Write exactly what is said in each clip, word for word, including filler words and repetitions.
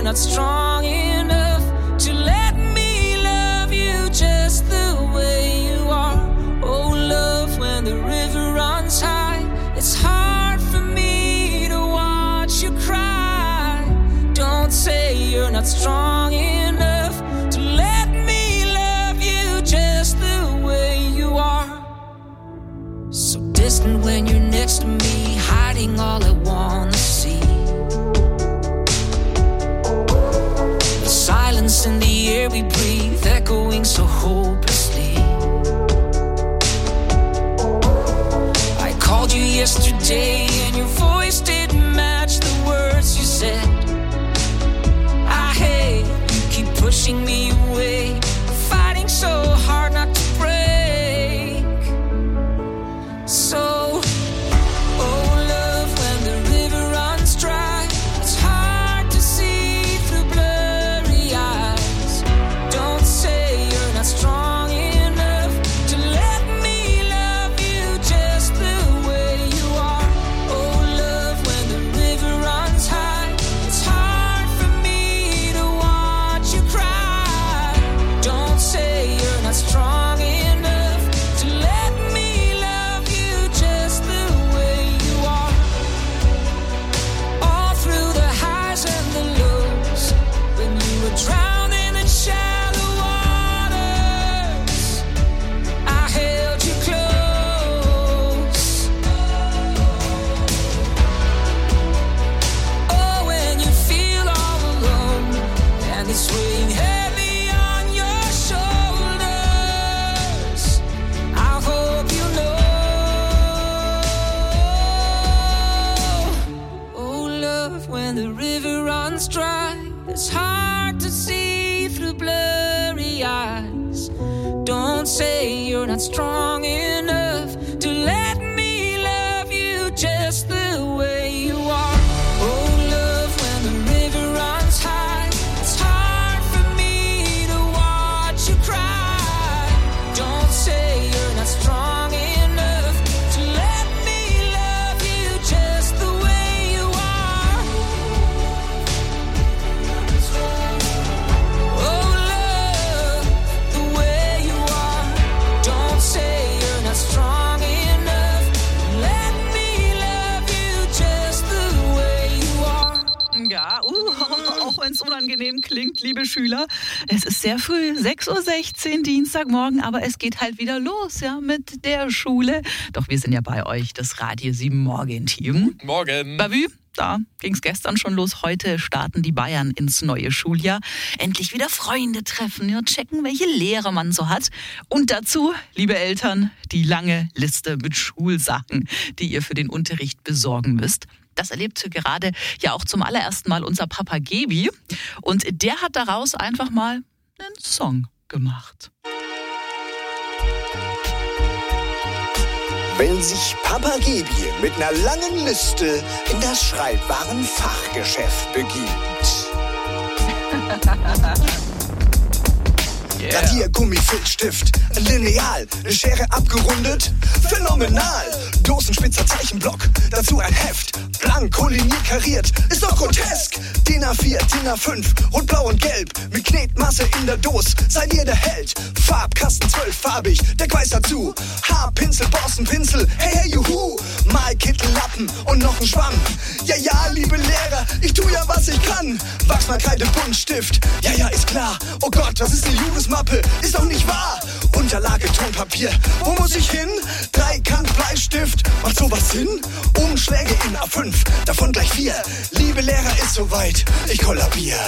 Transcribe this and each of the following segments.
not strong enough to let me love you just the way you are. Oh, love, when the river runs high, it's hard for me to watch you cry. Don't say you're not strong enough to let me love you just the way you are. So distant when you're next to me, hiding all I wanna see. The silence in the air we breathe, echoing so hopelessly. I called you yesterday and your voice didn't match the words you said. I hate you keep pushing me away, fighting so hard not to break. So not strong enough to let me love you just the way you are. Oh, love, when the river runs high, it's hard for me to watch you cry. Don't say you're not strong enough to let me love you just the way you are. Oh, love, the way you are. Don't say you're not strong enough. Let me love you just the way you are. Ja, uh, auch wenn es unangenehm klingt, liebe Schüler. Es ist sehr früh, sechs Uhr sechzehn, Dienstagmorgen, aber es geht halt wieder los, ja, mit der Schule. Doch wir sind ja bei euch, das Radio sieben Morgen-Team. Guten Morgen. Bavü, da ging es gestern schon los. Heute starten die Bayern ins neue Schuljahr. Endlich wieder Freunde treffen, ja, checken, welche Lehrer man so hat. Und dazu, liebe Eltern, die lange Liste mit Schulsachen, die ihr für den Unterricht besorgen müsst. Das erlebt gerade ja auch zum allerersten Mal unser Papa Gebi. Und der hat daraus einfach mal einen Song gemacht. Wenn sich Papa Gebi mit einer langen Liste in das Schreibwarenfachgeschäft begibt. Yeah. Radiergummi, Filzstift, ein Lineal, eine Schere abgerundet, phänomenal. Dosenspitzer, Zeichenblock, dazu ein Heft, blank, koliniert, kariert, ist doch grotesk. D I N A vier, D I N A fünf, rot, blau und gelb, mit Knetmasse in der Dose, seid ihr der Held. Farbkasten zwölffarbig, Deck weiß dazu, Haarpinsel, Borstenpinsel, hey, hey, juhu. Malkittel, Lappen und noch ein Schwamm. Ja, ja, liebe Lehrer, ich tu ja, was ich kann. Wachsmalkreide, Buntstift, ja, ja, ist klar. Oh Gott, das ist eine Jugendmappe, ist doch nicht wahr. Unterlage, Tonpapier, wo muss ich hin? Dreikant, Bleistift, macht sowas Sinn? Umschläge in A fünf, davon gleich vier. Liebe Lehrer, ist soweit, ich kollabier.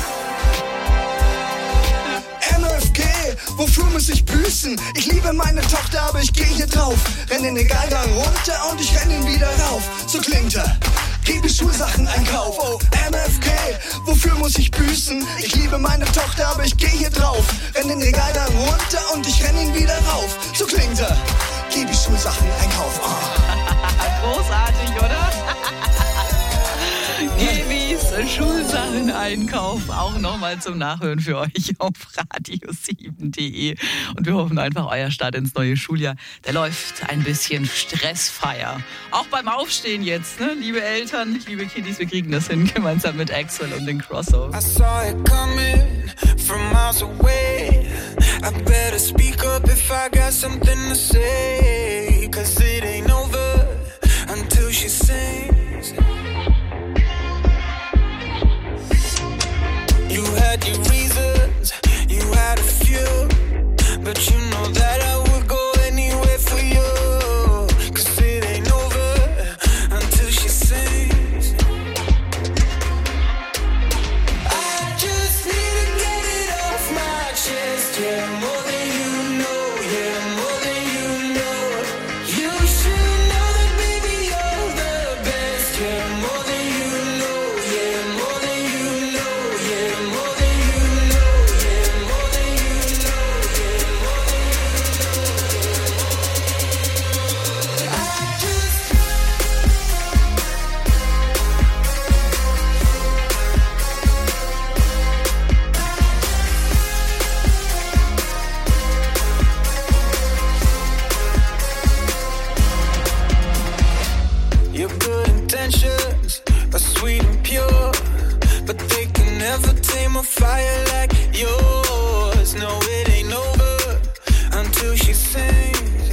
M F G, wofür muss ich büßen? Ich liebe meine Tochter, aber ich geh hier drauf. Renn den Regalgang runter und ich renn ihn wieder rauf. So klingt er. Gebe Schulsachen-Einkauf. Oh, M F G, wofür muss ich büßen? Ich liebe meine Tochter, aber ich geh hier drauf. Renn den Regalgang runter und ich renn ihn wieder rauf. So klingt er. Gebe Schulsachen-Einkauf. Oh. Großartig, oder? Gebis Schulsachen-Einkauf auch nochmal zum Nachhören für euch auf radio sieben punkt de. Und wir hoffen einfach, euer Start ins neue Schuljahr, der läuft ein bisschen stressfreier. Auch beim Aufstehen jetzt, ne? Liebe Eltern, liebe Kiddies, wir kriegen das hin, gemeinsam mit Axel und den Crossover. I saw it coming from miles away. I better speak up if I got something to say. Cause it ain't over until she sings. You had your reasons, you had a few, but you know that I would go anywhere for you. Cause it ain't over until she sings. I just need to get it off my chest, yeah, more than you know, yeah, more than you know. You should know that baby you're the best, yeah, more than you know, yeah, more than you know, yeah, more than you know, yeah, more than you know, yeah, more than you know, I just Your good intentions are sweet and pure, but they can never tame a fire like yours. No, it ain't over until she sings.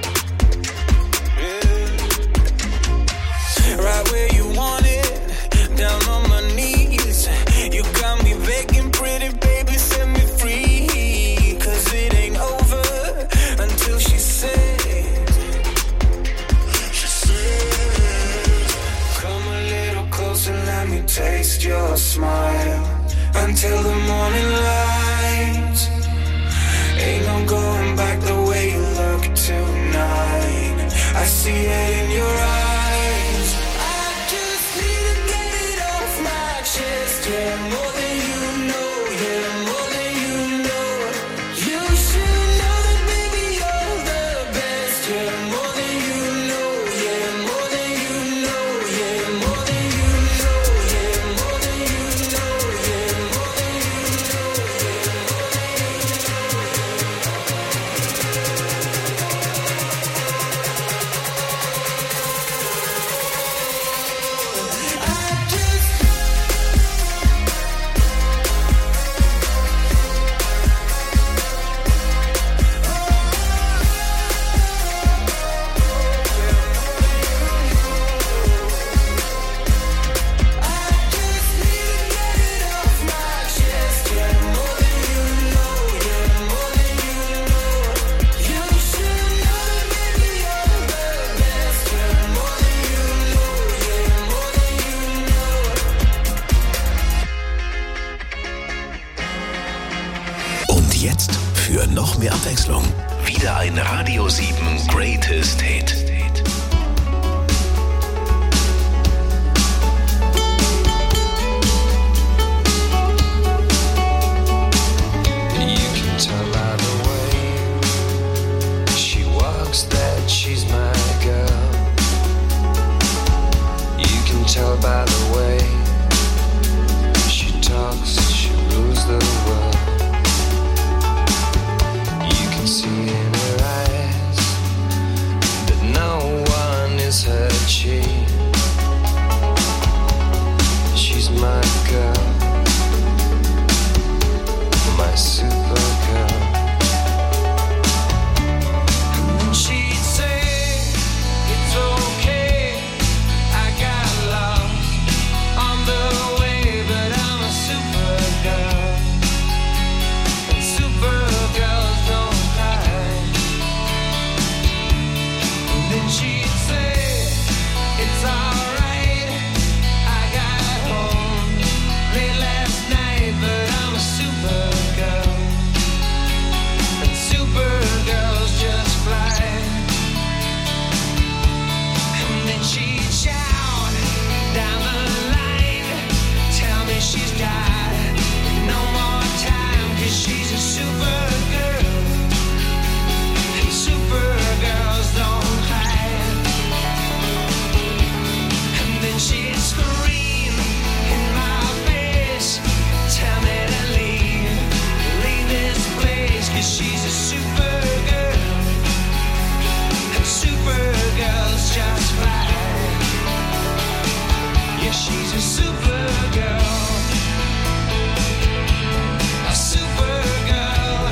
Yeah. Right where you want it, down on my knees. You got me begging, pretty baby, set me free. Cause it ain't over until she sings. Come a little closer, let me taste your smile until the morning light. Ain't no going back the way you look tonight. I see it in your eyes. I just need to get it off my chest, yeah, more than you know, yeah, more than you know. You should know that baby you're the best, yeah, more than you know, yeah, more than you know, yeah, more than you know, yeah, more than you know, yeah, more than you know, yeah, more than I just Und jetzt für noch mehr Abwechslung wieder ein Radio sieben Greatest Hit. You can tell by the way she walks that she's my girl. You can tell by the way she talks, she rules the world. You can see in her eyes that Yeah, she's a super girl. A super girl.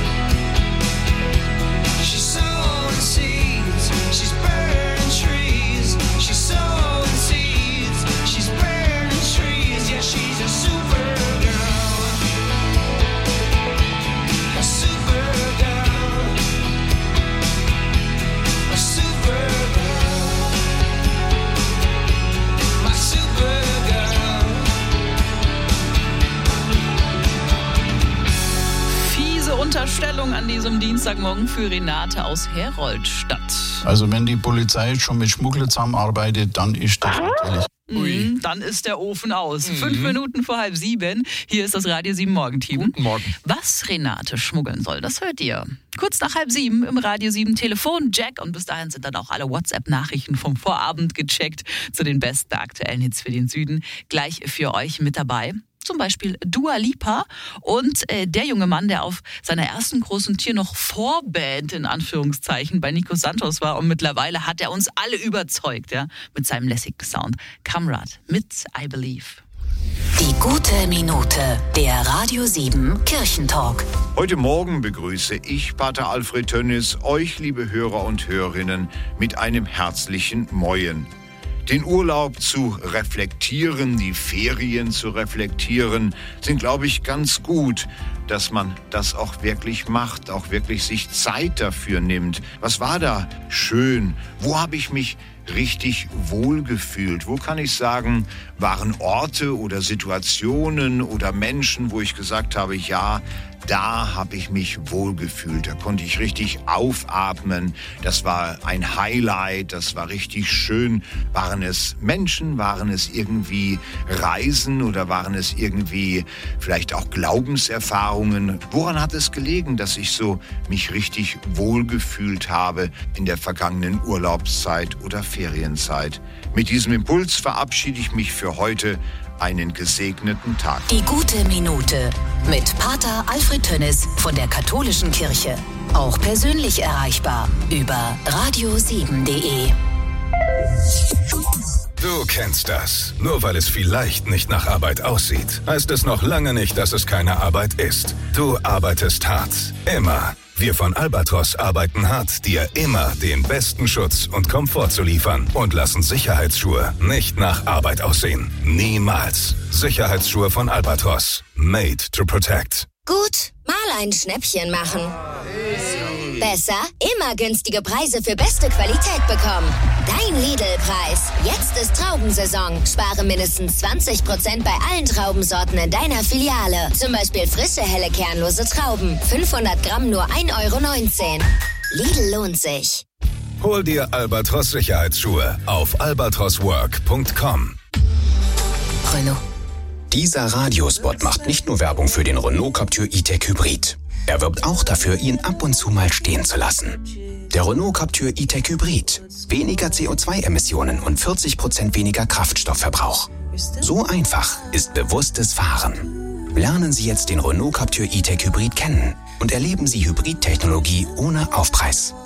She's sowing seeds. She's burning trees. She's sowing seeds. She's burning trees. Yeah, she's a super girl. A super girl. A super girl. My super girl. Fiese Unterstellung an diesem Dienstagmorgen für Renate aus Heroldstadt. Also wenn die Polizei schon mit Schmuggler zusammenarbeitet, dann ist das natürlich... Mhm, dann ist der Ofen aus. Mhm. Fünf Minuten vor halb sieben. Hier ist das Radio sieben Morgenteam. Guten Morgen. Was Renate schmuggeln soll, das hört ihr. Kurz nach halb sieben im Radio sieben Telefon Jack. Und bis dahin sind dann auch alle WhatsApp-Nachrichten vom Vorabend gecheckt zu den besten aktuellen Hits für den Süden. Gleich für euch mit dabei. Zum Beispiel Dua Lipa und äh, der junge Mann, der auf seiner ersten großen Tier noch Vorband in Anführungszeichen bei Nico Santos war, und mittlerweile hat er uns alle überzeugt, ja, mit seinem lässigen Sound. Kamrat mit I Believe. Die gute Minute, der Radio sieben Kirchentalk. Heute Morgen begrüße ich, Pater Alfred Tönnis, euch, liebe Hörer und Hörerinnen, mit einem herzlichen Moin. Den Urlaub zu reflektieren, die Ferien zu reflektieren, sind, glaube ich, ganz gut, dass man das auch wirklich macht, auch wirklich sich Zeit dafür nimmt. Was war da schön? Wo habe ich mich richtig wohlgefühlt? Wo kann ich sagen, waren Orte oder Situationen oder Menschen, wo ich gesagt habe, ja, da habe ich mich wohlgefühlt, da konnte ich richtig aufatmen. Das war ein Highlight, das war richtig schön. Waren es Menschen, waren es irgendwie Reisen oder waren es irgendwie vielleicht auch Glaubenserfahrungen? Woran hat es gelegen, dass ich so mich richtig wohlgefühlt habe in der vergangenen Urlaubszeit oder Ferienzeit? Mit diesem Impuls verabschiede ich mich für heute. Einen gesegneten Tag. Die gute Minute mit Pater Alfred Tönnis von der Katholischen Kirche. Auch persönlich erreichbar über radio sieben punkt de. Du kennst das. Nur weil es vielleicht nicht nach Arbeit aussieht, heißt es noch lange nicht, dass es keine Arbeit ist. Du arbeitest hart. Immer. Wir von Albatros arbeiten hart, dir immer den besten Schutz und Komfort zu liefern und lassen Sicherheitsschuhe nicht nach Arbeit aussehen. Niemals. Sicherheitsschuhe von Albatros. Made to protect. Gut, mal ein Schnäppchen machen. Besser, immer günstige Preise für beste Qualität bekommen. Dein Lidl-Preis. Jetzt ist Traubensaison. Spare mindestens zwanzig Prozent bei allen Traubensorten in deiner Filiale. Zum Beispiel frische, helle, kernlose Trauben. fünfhundert Gramm nur ein Euro neunzehn. Lidl lohnt sich. Hol dir Albatros Sicherheitsschuhe auf albatros work punkt com. Renault. Dieser Radiospot macht nicht nur Werbung für den Renault Captur E-Tech Hybrid. Er wirbt auch dafür, ihn ab und zu mal stehen zu lassen. Der Renault Captur E-Tech Hybrid. Weniger C O zwei Emissionen und vierzig Prozent weniger Kraftstoffverbrauch. So einfach ist bewusstes Fahren. Lernen Sie jetzt den Renault Captur E-Tech Hybrid kennen und erleben Sie Hybridtechnologie ohne Aufpreis.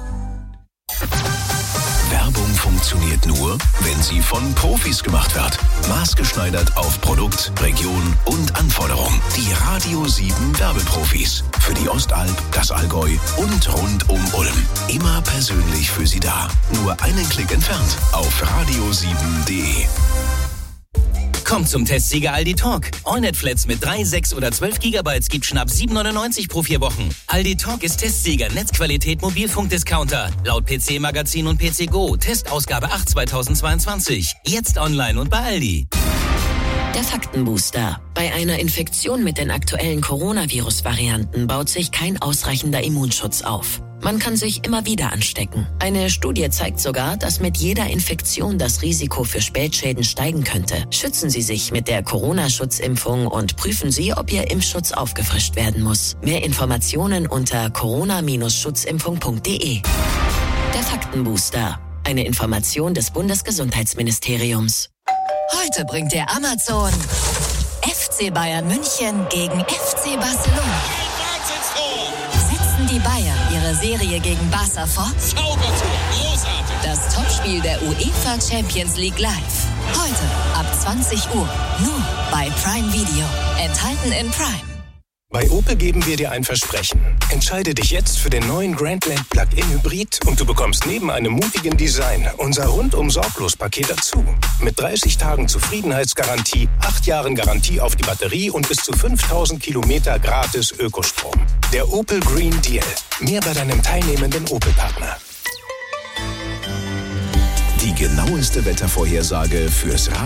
Werbung funktioniert nur, wenn sie von Profis gemacht wird. Maßgeschneidert auf Produkt, Region und Anforderung. Die Radio sieben Werbeprofis. Für die Ostalb, das Allgäu und rund um Ulm. Immer persönlich für Sie da. Nur einen Klick entfernt auf radio sieben punkt de. Kommt zum Testsieger Aldi Talk. AllNet-Flats mit drei, sechs oder zwölf Gigabytes gibt schnapp sieben neunundneunzig pro vier Wochen. Aldi Talk ist Testsieger Netzqualität Mobilfunkdiscounter. Laut P C Magazin und P C Go. Testausgabe acht zweitausendzweiundzwanzig. Jetzt online und bei Aldi. Der Faktenbooster. Bei einer Infektion mit den aktuellen Coronavirus-Varianten baut sich kein ausreichender Immunschutz auf. Man kann sich immer wieder anstecken. Eine Studie zeigt sogar, dass mit jeder Infektion das Risiko für Spätschäden steigen könnte. Schützen Sie sich mit der Corona-Schutzimpfung und prüfen Sie, ob Ihr Impfschutz aufgefrischt werden muss. Mehr Informationen unter corona schutzimpfung punkt de. Der Faktenbooster. Eine Information des Bundesgesundheitsministeriums. Heute bringt der Amazon F C Bayern München gegen F C Barcelona. Setzen die Bayern ihre Serie gegen Barca fort? Zaubertor, großartig. Das Topspiel der UEFA Champions League live. Heute ab zwanzig Uhr. Nur bei Prime Video. Enthalten in Prime. Bei Opel geben wir dir ein Versprechen. Entscheide dich jetzt für den neuen Grandland Plug-in Hybrid und du bekommst neben einem mutigen Design unser rundum sorglos Paket dazu. Mit dreißig Tagen Zufriedenheitsgarantie, acht Jahren Garantie auf die Batterie und bis zu fünftausend Kilometer gratis Ökostrom. Der Opel Green Deal. Mehr bei deinem teilnehmenden Opel-Partner. Die genaueste Wettervorhersage fürs Radio.